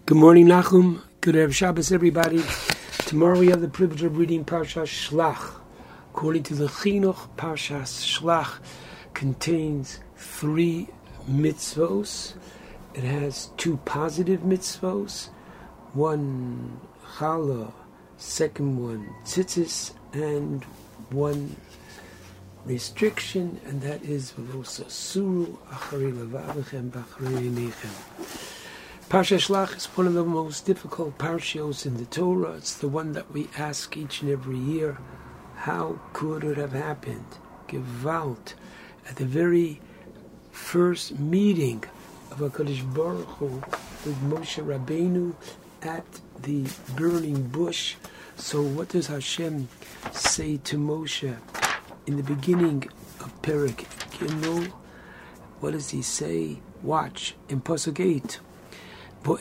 Good morning, Nachum. Good Erev Shabbos, everybody. Tomorrow we have the privilege of reading Parshas Shlach. According to the Chinuch, Parshas Shlach contains 3 mitzvos. It has 2 positive mitzvos, 1 challah, second one tzitzis, and 1 restriction, and that is v'lo sasuru acharei levavichem b'acharei einechem. Parshas Shlach is one of the most difficult parshios in the Torah. It's the one that we ask each and every year, how could it have happened? Gewalt. At the very first meeting of HaKadosh Baruch Hu with Moshe Rabbeinu at the burning bush. So what does Hashem say to Moshe in the beginning of Perek Gimel? What does he say? Watch, in Pasuk 8. This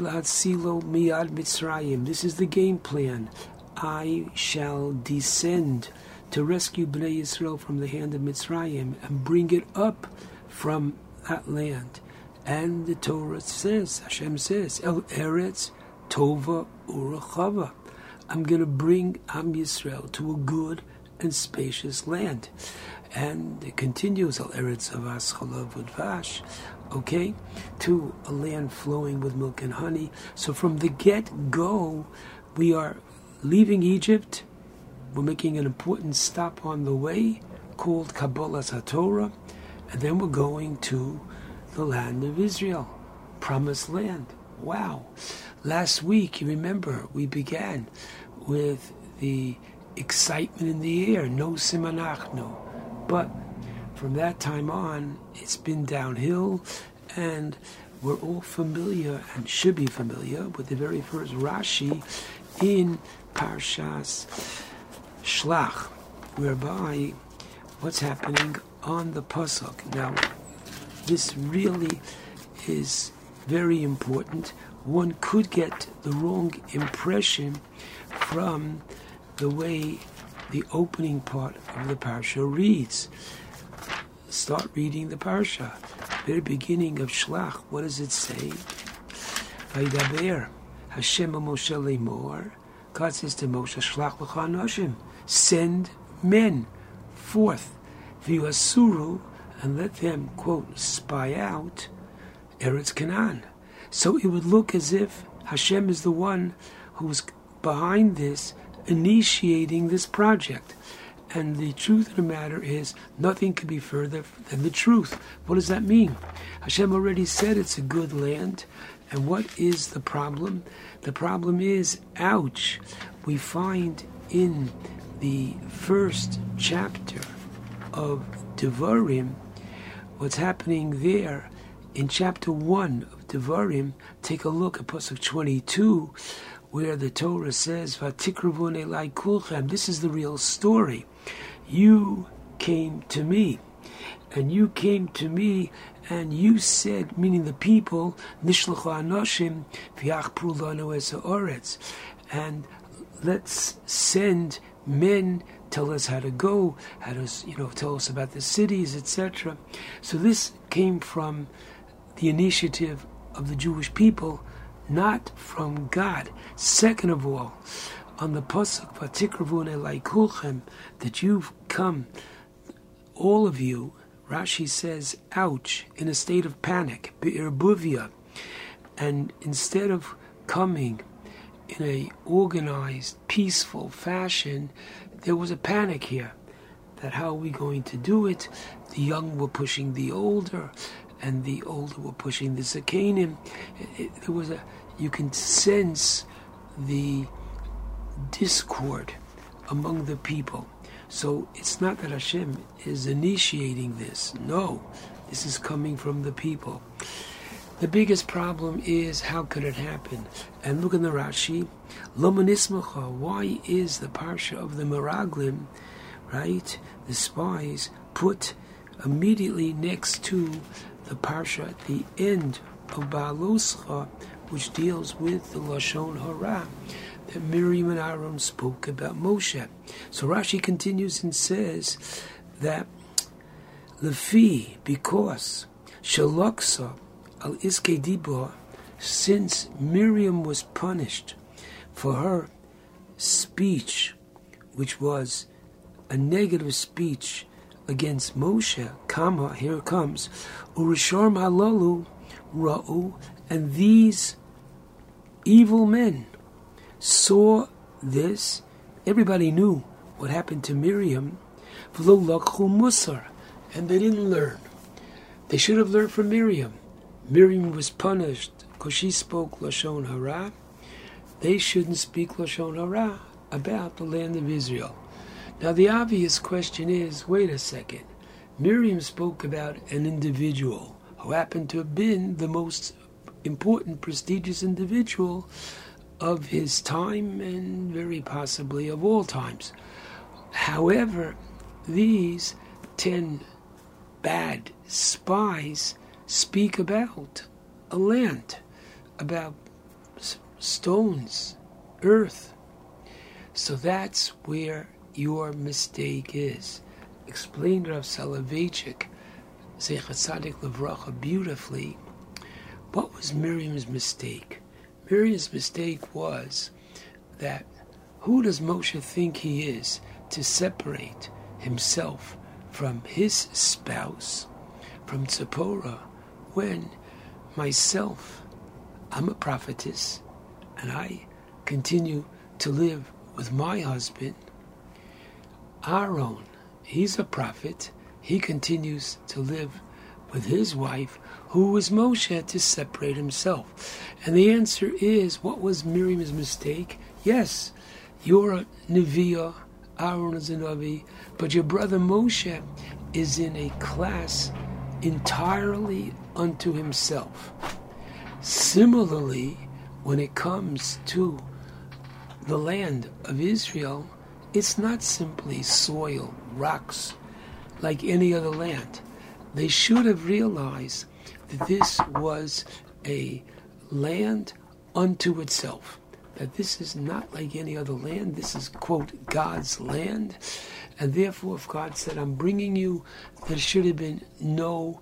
is the game plan. I shall descend to rescue Bnei Yisrael from the hand of Mitzrayim and bring it up from that land. And the Torah says, Hashem says, El Eretz Tova Urachava. I'm going to bring Am Yisrael to a good and spacious land. And it continues, El Eretz Avas Chalav Udvash, okay, to a land flowing with milk and honey. So from the get-go, we are leaving Egypt. We're making an important stop on the way called Kabbalas HaTorah, and then we're going to the land of Israel, Promised Land. Wow. Last week, you remember, we began with the excitement in the air, no simanachno. But from that time on, it's been downhill, and we're all familiar, and should be familiar, with the very first Rashi in Parshas Shlach, whereby what's happening on the Pasuk. Now, this really is very important. One could get the wrong impression from the way the opening part of the Parsha reads. Start reading the Parsha. Very beginning of Shlach, what does it say? Vaydaber Hashem Moshe Lemor. God says to Moshe, Shlach l'cha anashim, send men forth, v'yasuru, and let them, quote, spy out Eretz Canaan. So it would look as if Hashem is the one who's behind this, initiating this project. And the truth of the matter is, nothing could be further than the truth. What does that mean? Hashem already said it's a good land. And what is the problem? The problem is, ouch, we find in the first chapter of Devarim, what's happening there in chapter 1 of Devarim. Take a look at Pasuk 22, where the Torah says, "Vatikravun elai kulchem." This is the real story. You came to me, and you came to me, and you said, meaning the people, "Nishlachu anoshim v'yachpru lanu es ha'oretz," and let's send men. Tell us how to go, how to, tell us about the cities, etc. So this came from the initiative of the Jewish people, not from God. Second of all, on the pasuk Vatikravun elai kulchem, that you've come, all of you, Rashi says, ouch, in a state of panic, be'irbuvia, and instead of coming in a organized, peaceful fashion, there was a panic here. That how are we going to do it? The young were pushing the older, and the older were pushing the Zakanim. There was you can sense the discord among the people. So it's not that Hashem is initiating this. No, this is coming from the people. The biggest problem is, how could it happen? And look in the Rashi, Lama Nismacha, why is the Parsha of the Meraglim, right, the spies, put immediately next to the Parsha at the end of Baaloscha, which deals with the Lashon Hara that Miriam and Aaron spoke about Moshe. So Rashi continues and says that Lefi, because Shaloksa al Iske Dibor, since Miriam was punished for her speech, which was a negative speech against Moshe, Kama, here it comes, Urishorm halalu ra'u, and these evil men saw this. Everybody knew what happened to Miriam, v'lo lakhu musar, and they didn't learn. They should have learned from Miriam. Miriam was punished because she spoke Lashon Hara. They shouldn't speak Lashon Hara about the land of Israel. Now the obvious question is, wait a second. Miriam spoke about an individual who happened to have been the most important, prestigious individual of his time and very possibly of all times. However, these 10 bad spies speak about a land, about stones, earth. So that's where your mistake is. Explained Rav Soloveitchik, Zecher Tzadik Livracha, beautifully. What was Miriam's mistake? Miriam's mistake was that who does Moshe think he is to separate himself from his spouse, from Tzipporah, when myself, I'm a prophetess, and I continue to live with my husband. Aaron, he's a prophet, he continues to live with his wife, who was Moshe to separate himself. And the answer is, what was Miriam's mistake? Yes, you're a Neviah, Aaron is a Navi, but your brother Moshe is in a class entirely unto himself. Similarly, when it comes to the land of Israel, it's not simply soil, rocks, like any other land. They should have realized that this was a land unto itself, that this is not like any other land. This is, quote, God's land. And therefore, if God said, I'm bringing you, there should have been no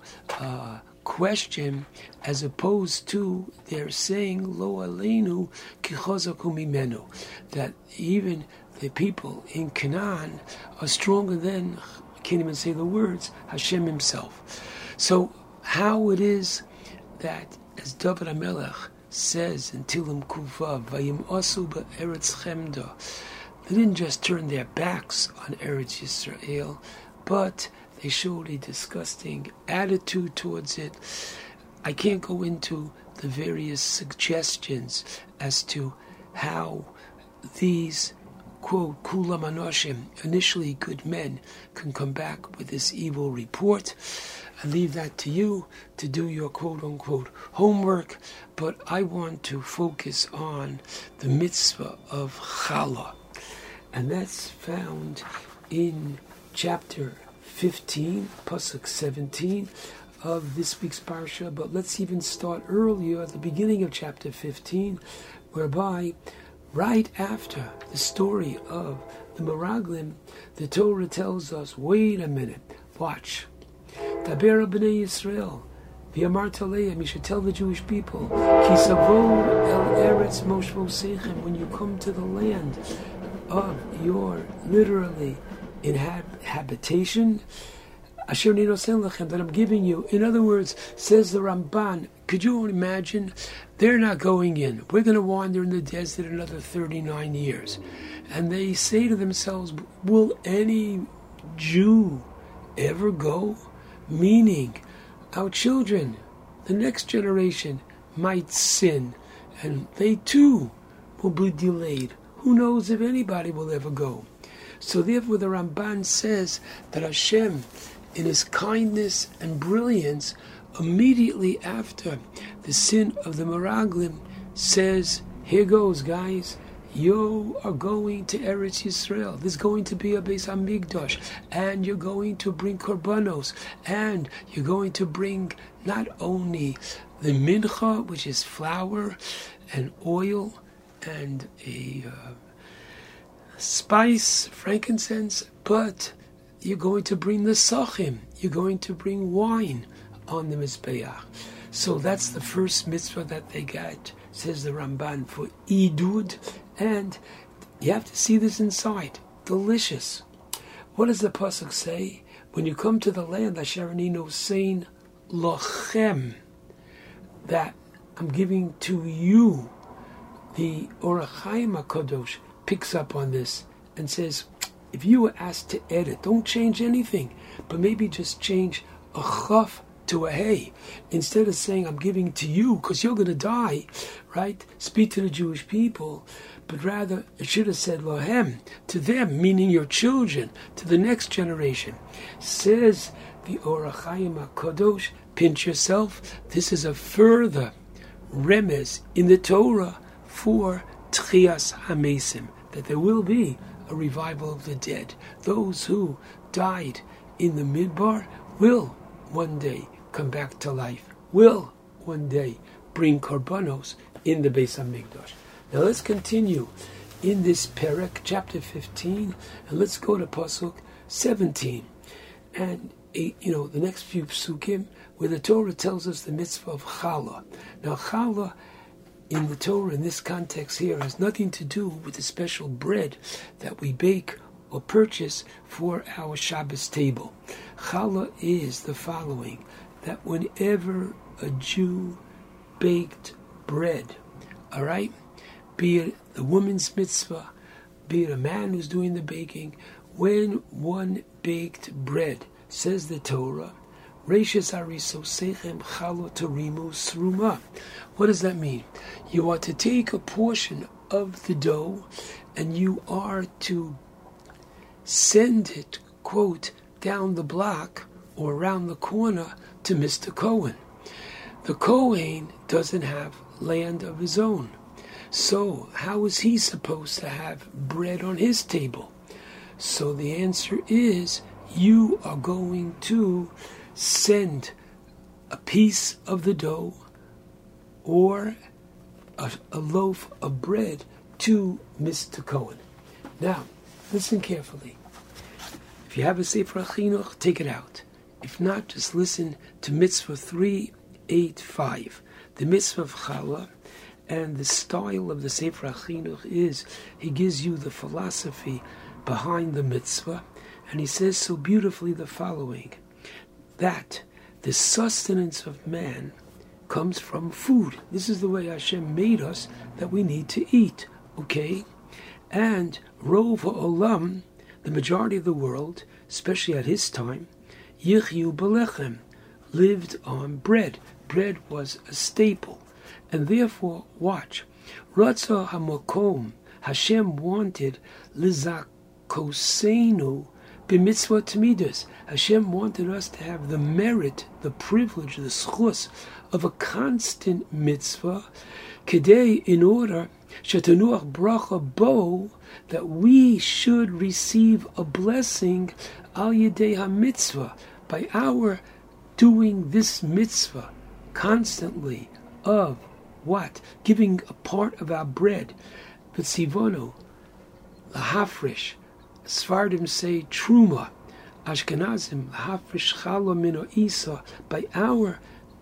question, as opposed to they're saying, Lo aleinu ki chazaku mimenu, that even the people in Canaan are stronger than, I can't even say the words, Hashem himself. So how it is that, as David HaMelech says in Tilim Kuvav, Vayim Osu Be'eretz Chemda, they didn't just turn their backs on Eretz Yisrael, but they showed a disgusting attitude towards it. I can't go into the various suggestions as to how these, quote, Kulam Anoshim, initially good men, can come back with this evil report. I leave that to you to do your quote-unquote homework, but I want to focus on the mitzvah of Challah. And that's found in chapter 15, Pasuk 17 of this week's Parsha. But let's even start earlier, at the beginning of chapter 15, whereby right after the story of the Meraglim, the Torah tells us, wait a minute, watch. Daber b'nei Yisrael, v'yamarta lehem, you should tell the Jewish people, ki savo el eretz moshvo sechem, when you come to the land of your, literally, habitation, asher ninosen lechem, that I'm giving you. In other words, says the Ramban, could you imagine? They're not going in. We're going to wander in the desert another 39 years. And they say to themselves, will any Jew ever go? Meaning, our children, the next generation, might sin, and they too will be delayed. Who knows if anybody will ever go? So therefore the Ramban says that Hashem, in his kindness and brilliance, immediately after the sin of the Meraglim, says, here goes, guys, you are going to Eretz Yisrael. There's going to be a Beis Hamikdash, and you're going to bring korbanos, and you're going to bring not only the mincha, which is flour and oil and a spice, frankincense, but you're going to bring the sachim, you're going to bring wine on the Mizbeach. So that's the first mitzvah that they got, says the Ramban, for Idud. And you have to see this inside. Delicious. What does the pasuk say? When you come to the land, Asher ani nosein lochem, that I'm giving to you. The Orach Chaim HaKadosh picks up on this and says, if you were asked to edit, don't change anything, but maybe just change a chaf to a hey. Instead of saying, I'm giving to you because you're going to die, right? Speak to the Jewish people. But rather, it should have said lohem, to them, meaning your children, to the next generation. Says the Orach Chaim HaKadosh, pinch yourself. This is a further remez in the Torah for Tchias HaMesim, that there will be a revival of the dead. Those who died in the Midbar will one day come back to life, will one day bring korbanos in the Beis HaMikdash. Now let's continue in this Perek, chapter 15, and let's go to Pasuk 17. And, the next few psukim, where the Torah tells us the mitzvah of challah. Now challah, in the Torah, in this context here, has nothing to do with the special bread that we bake or purchase for our Shabbos table. Challah is the following, that whenever a Jew baked bread, all right, be it the woman's mitzvah, be it a man who's doing the baking, when one baked bread, says the Torah, Reishis Ariso Sechem Chalo Torimu Sruma. What does that mean? You are to take a portion of the dough and you are to send it, quote, down the block or around the corner to Mr. Cohen. The Kohen doesn't have land of his own. So how is he supposed to have bread on his table? So the answer is, you are going to send a piece of the dough or a loaf of bread to Mr. Cohen. Now, listen carefully. If you have a Sefer HaChinuch, take it out. If not, just listen to Mitzvah 385. The Mitzvah of Challah, and the style of the Sefer HaChinuch is, he gives you the philosophy behind the mitzvah, and he says so beautifully the following, that the sustenance of man comes from food. This is the way Hashem made us, that we need to eat, okay? And Rov HaOlam, the majority of the world, especially at his time, Yichyu Belechem, lived on bread. Bread was a staple. And therefore, watch, Ratzah HaMakom, Hashem wanted Lizakosenu b'mitzvah tamidas. Hashem wanted us to have the merit, the privilege, the schus of a constant mitzvah, kedei, in order shetanuach bracha bo, that we should receive a blessing al yedei ha-mitzvah, by our doing this mitzvah constantly of what? Giving a part of our bread. V'tzivonu, lahafresh. Sfardim say truma. Ashkenazim, lahafresh challah mino isa. By our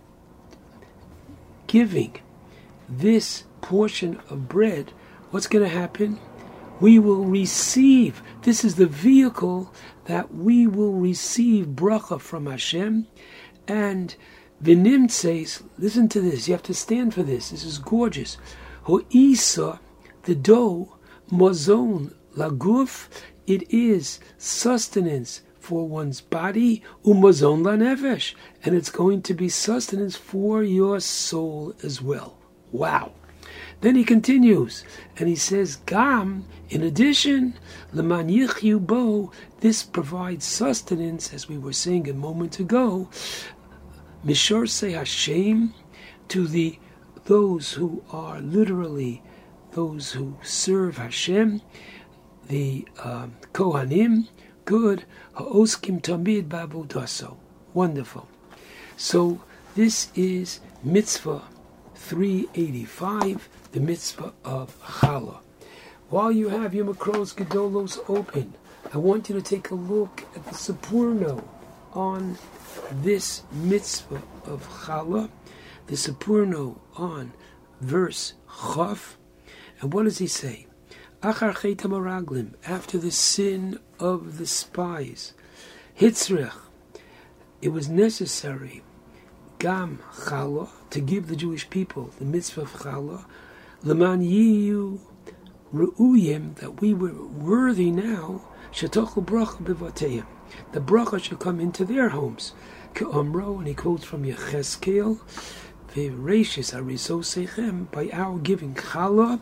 giving this portion of bread, what's going to happen? We will receive. This is the vehicle that we will receive bracha from Hashem. And Vinim says, listen to this, you have to stand for this, this is gorgeous. Ho'isa, the dough, mozon, laguf, it is sustenance for one's body, umozon lanefesh, and it's going to be sustenance for your soul as well. Wow. Then he continues, and he says, Gam, in addition, leman yichyu bo, this provides sustenance, as we were saying a moment ago, Mishor say Hashem, to those who are literally those who serve Hashem, the Kohanim, good, ha'oskim tamid ba'avodaso. Wonderful. So this is Mitzvah 385, the Mitzvah of Challah. While you have your Makros Gedolos open, I want you to take a look at the Sapurno on this mitzvah of Challah. the Sapurno on verse Chaf. And what does he say? Achar Chet HaMaraglim, after the sin of the spies, Hitzrich, it was necessary, Gam Chala, to give the Jewish people the mitzvah of Chala, Leman Yiyu Ru'uyim, that we were worthy now, Shetochel Bracha B'Vateyim, the bracha should come into their homes. Ke'omro, and he quotes from Yechezkel, V'reishis Ariso Seichem, by our giving Chala,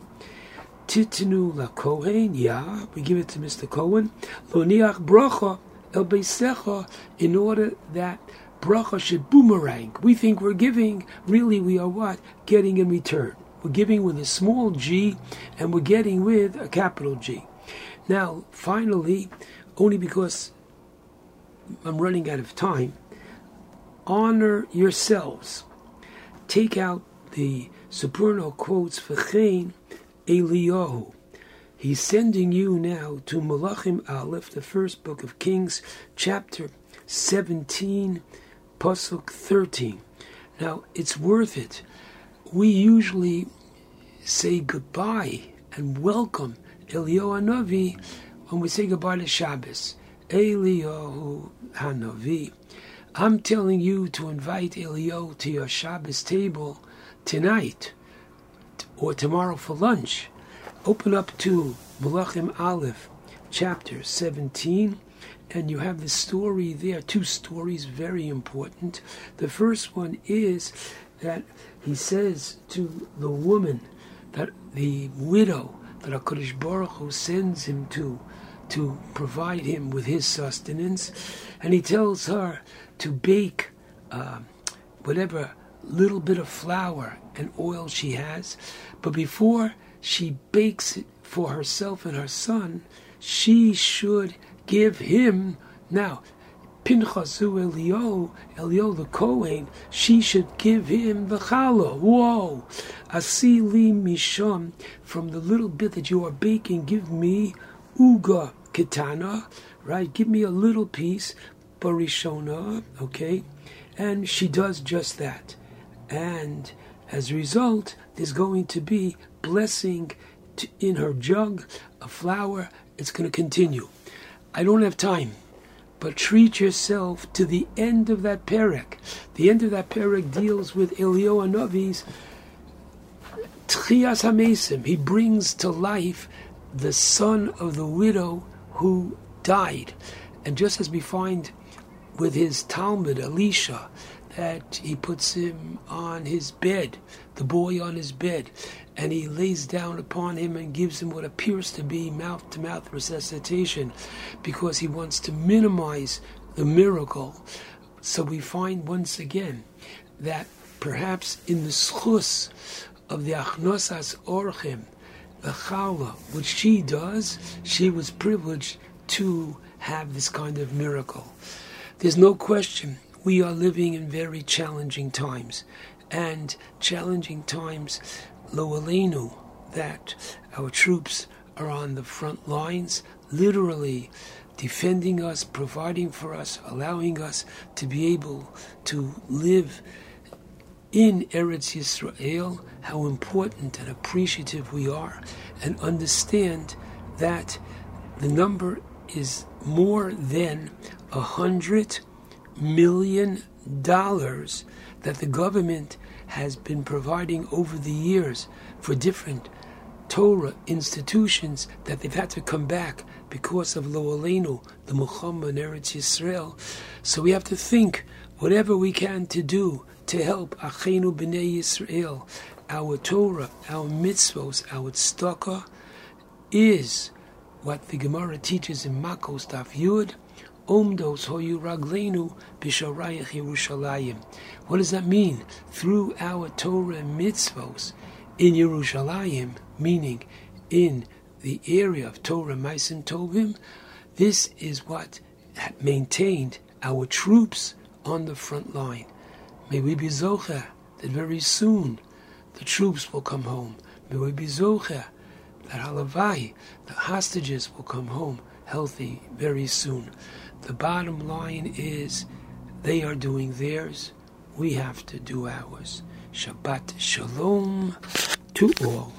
Titnu la Kohen, we give it to Mr. Cohen, Loniach bracha el beisecha, in order that bracha should boomerang. We think we're giving, really we are what? Getting in return. We're giving with a small g, and we're getting with a capital G. Now, finally, only because I'm running out of time, honor yourselves. Take out the Sapurno quotes V'chein Eliyahu. He's sending you now to Malachim Aleph, the first book of Kings, chapter 17, Pasuk 13. Now, it's worth it. We usually say goodbye and welcome Eliyahu Hanavi when we say goodbye to Shabbos. Eliyahu Hanavi. I'm telling you to invite Eliyahu to your Shabbos table tonight or tomorrow for lunch. Open up to Malachim Aleph, chapter 17, and you have the story there. Two stories, very important. The first one is that he says to the woman, that the widow, that HaKadosh Baruch Hu sends him to provide him with his sustenance, and he tells her to bake whatever little bit of flour and oil she has, but before she bakes it for herself and her son, she should give him, now, Pinchasu Eliyahu the Kohen, she should give him the challah. Whoa! Asili misham, from the little bit that you are baking, give me uga ketana, right? Give me a little piece, barishona, okay? And she does just that. And as a result, there's going to be blessing in her jug of flour. It's going to continue. I don't have time, but treat yourself to the end of that perek. The end of that perek deals with Eliyahu Hanavi's Tchias HaMesim. He brings to life the son of the widow who died. And just as we find with his Talmud, Elisha, that he puts him on his bed, the boy on his bed, and he lays down upon him and gives him what appears to be mouth-to-mouth resuscitation, because he wants to minimize the miracle. So we find once again that perhaps in the schus of the achnosas orchim, the challah, which she does, she was privileged to have this kind of miracle. There's no question we are living in very challenging times, and challenging times, lo aleinu, that our troops are on the front lines, literally defending us, providing for us, allowing us to be able to live in Eretz Yisrael, how important and appreciative we are, and understand that the number is more than $100 million that the government has been providing over the years for different Torah institutions, that they've had to come back because of Lo Aleinu, the Muhammad Eretz Yisrael. So we have to think whatever we can to do to help Achenu B'nai Yisrael. Our Torah, our mitzvos, our tzedakah is what the Gemara teaches in Makos Daf Yud. Omdos hoyu ragleinu b'sharayach Yerushalayim. What does that mean? Through our Torah and mitzvos in Yerushalayim, meaning in the area of Torah Maisim Tovim, this is what maintained our troops on the front line. May we be zocher that very soon the troops will come home. May we be zocher that halavai, the hostages, will come home healthy very soon. The bottom line is they are doing theirs, we have to do ours. Shabbat Shalom to all.